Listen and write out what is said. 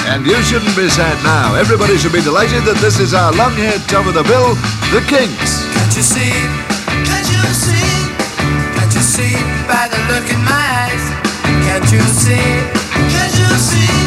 And you shouldn't be sad now. Everybody should be delighted that this is our long-haired top of the bill, the Kinks. Can't you see? Can't you see? Can't you see by the look in my eyes? Can't you see? Can't you see?